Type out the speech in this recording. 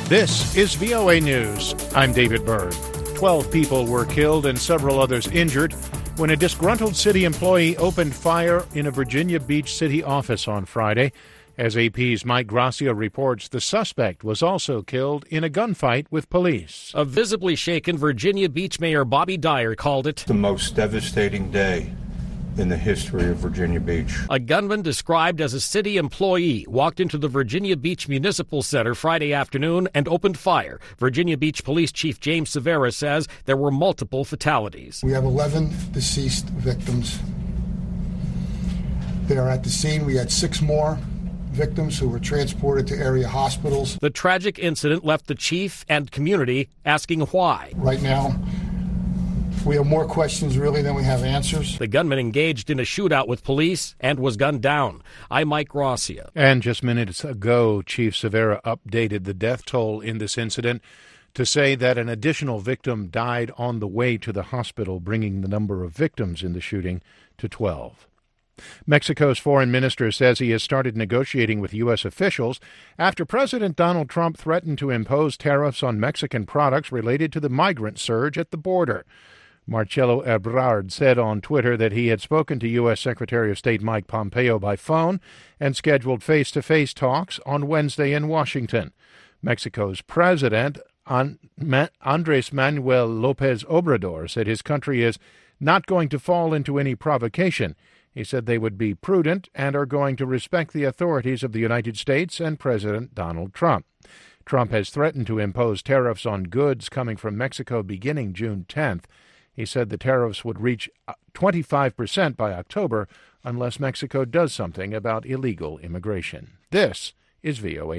This is VOA News. I'm David Byrd. 12 people were killed and several others injured when a disgruntled city employee opened fire in a Virginia Beach city office on Friday. As AP's Mike Gracia reports, the suspect was also killed in a gunfight with police. A visibly shaken Virginia Beach Mayor Bobby Dyer called it the most devastating day in the history of Virginia Beach. A gunman described as a city employee walked into the Virginia Beach Municipal Center Friday afternoon and opened fire. Virginia Beach Police Chief James Severa says there were multiple fatalities. We have 11 deceased victims. They are at the scene. We had 6 more victims who were transported to area hospitals. The tragic incident left the chief and community asking why. Right now, we have more questions really than we have answers. The gunman engaged in a shootout with police and was gunned down. I'm Mike Gracia. And just minutes ago, Chief Severa updated the death toll in this incident to say that an additional victim died on the way to the hospital, bringing the number of victims in the shooting to 12. Mexico's foreign minister says he has started negotiating with U.S. officials after President Donald Trump threatened to impose tariffs on Mexican products related to the migrant surge at the border. Marcelo Ebrard said on Twitter that he had spoken to U.S. Secretary of State Mike Pompeo by phone and scheduled face-to-face talks on Wednesday in Washington. Mexico's president, Andrés Manuel López Obrador, said his country is not going to fall into any provocation. He said they would be prudent and are going to respect the authorities of the United States and President Donald Trump. Trump has threatened to impose tariffs on goods coming from Mexico beginning June 10th. He said the tariffs would reach 25% by October unless Mexico does something about illegal immigration. This is VOA.